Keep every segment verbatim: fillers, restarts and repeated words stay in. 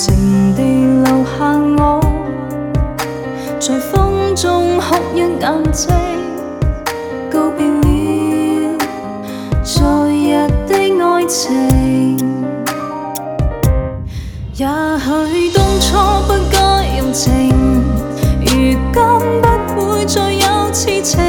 情地留下我，在风中哭一眼睛，告别了昨日的愛情。也許當初不該用情，如今不會再有痴情。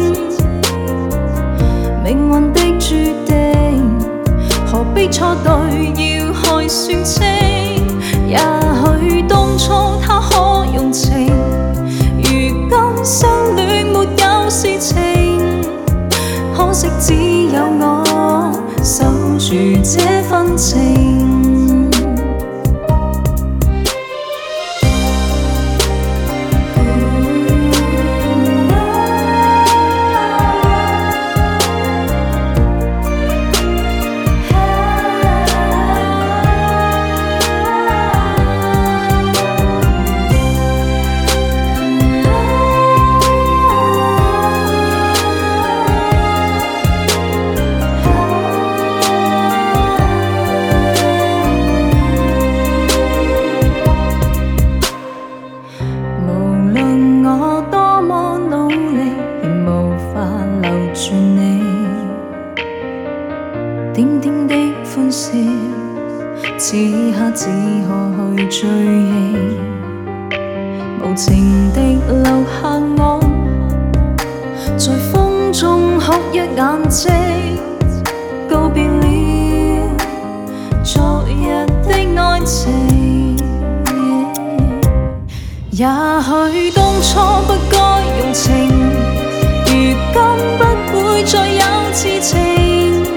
命運的注定，何必錯對要害算清？也許當初他可用情，如今相戀沒有事情。可惜只有我守住這份情。點點的歡笑，此刻只可去追憶，無情地留下我，在風中哭一眼睛，告別了昨日的愛情。也許當初不該用情，如今不會再有痴情。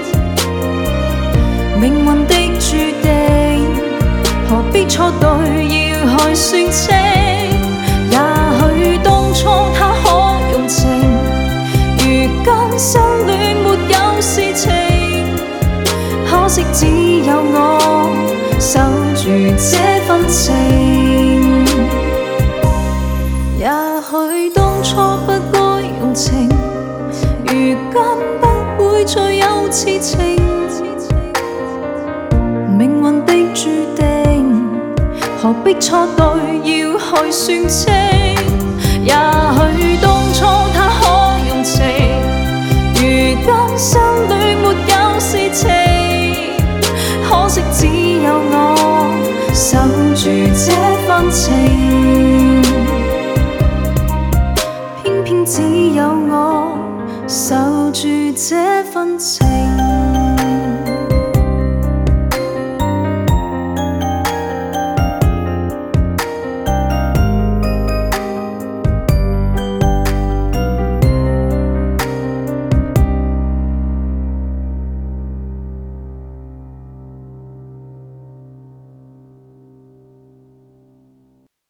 命運的注定，何必錯對要害算清？也許當初他可用情，如今相戀沒有事情。可惜只有我守住這份情。也許當初不該用情，如今不會再有痴情。命運的注定，何必錯對要害算清？也許當初他可用情，如今相戀沒有事情。可惜只有我守住這份情，偏偏只有我守住這份情。